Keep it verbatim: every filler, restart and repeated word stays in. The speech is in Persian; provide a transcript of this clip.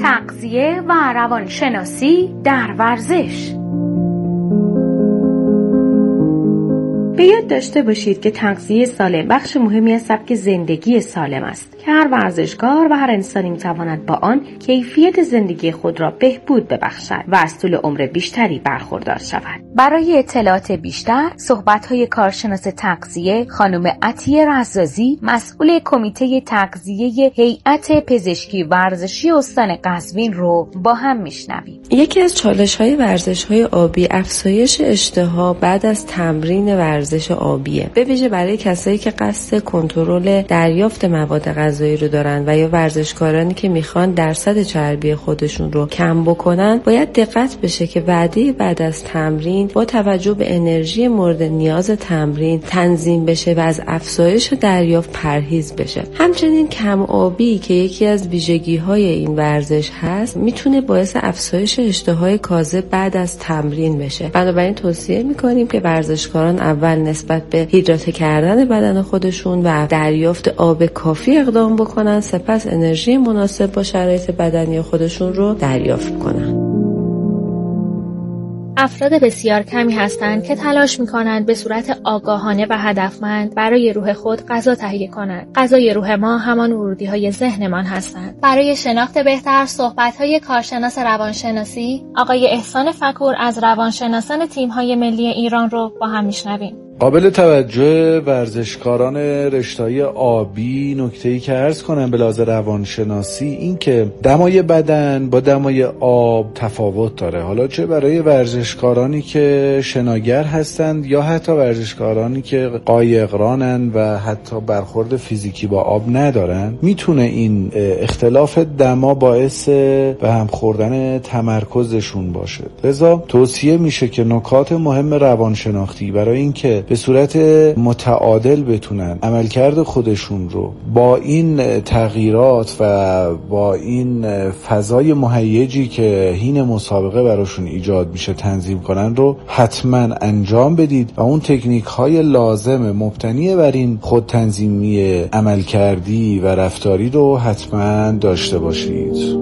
تغذیه و روانشناسی در ورزش. به یاد داشته باشید که تغذیه سالم بخش مهمی از سبک زندگی سالم است که هر ورزشکار و هر انسانی میتواند با آن کیفیت زندگی خود را بهبود ببخشد و از طول عمر بیشتری برخوردار شود. برای اطلاعات بیشتر صحبت‌های کارشناس تغذیه خانم عطیه رزازی، مسئول کمیته تغذیه هیئت پزشکی ورزشی استان قزوین رو با هم میشنویم. یکی از چالش‌های ورزش‌های آبی افزایش اشتها بعد از تمرین ورزش آبیه، به ویژه برای کسایی که قصد کنترل دریافت مواد غذایی رو دارن و یا ورزشکارانی که میخوان درصد چربی خودشون رو کم بکنن. باید دقت بشه که وعده بعد از تمرین با توجه به انرژی مورد نیاز تمرین تنظیم بشه و از افزایش دریافت پرهیز بشه. همچنین کم آبی که یکی از ویژگی‌های این ورزش هست میتونه باعث افزایش اشتهای کاذب بعد از تمرین بشه. بنابراین توصیه میکنیم که ورزشکاران اول نسبت به هیدراته کردن بدن خودشون و دریافت آب کافی اقدام بکنن، سپس انرژی مناسب با شرایط بدنی خودشون رو دریافت کنن. افراد بسیار کمی هستند که تلاش می‌کنند به صورت آگاهانه و هدفمند برای روح خود غذا تهیه کنند. غذای روح ما همان ورودی‌های ذهنمان هستند. برای شناخت بهتر صحبت‌های کارشناس روانشناسی آقای احسان فکور از روانشناسان تیم‌های ملی ایران رو با هم می‌شنویم. قابل توجه ورزشکاران رشته‌های آبی نکته‌ای که عرض کنم به لحاظ روانشناسی این که دمای بدن با دمای آب تفاوت داره. حالا چه برای ورزشکارانی که شناگر هستند یا حتی ورزشکارانی که قایقرانن و حتی برخورد فیزیکی با آب ندارن، میتونه این اختلاف دما باعث به هم خوردن تمرکزشون باشه. لذا توصیه میشه که نکات مهم روانشناختی برای اینکه به صورت متعادل بتونن عملکرد خودشون رو با این تغییرات و با این فضای مهیجی که حین مسابقه براشون ایجاد میشه تنظیم کنن رو حتما انجام بدید و اون تکنیک های لازم مبتنی بر این خود تنظیمی عملکردی و رفتاری رو حتما داشته باشید.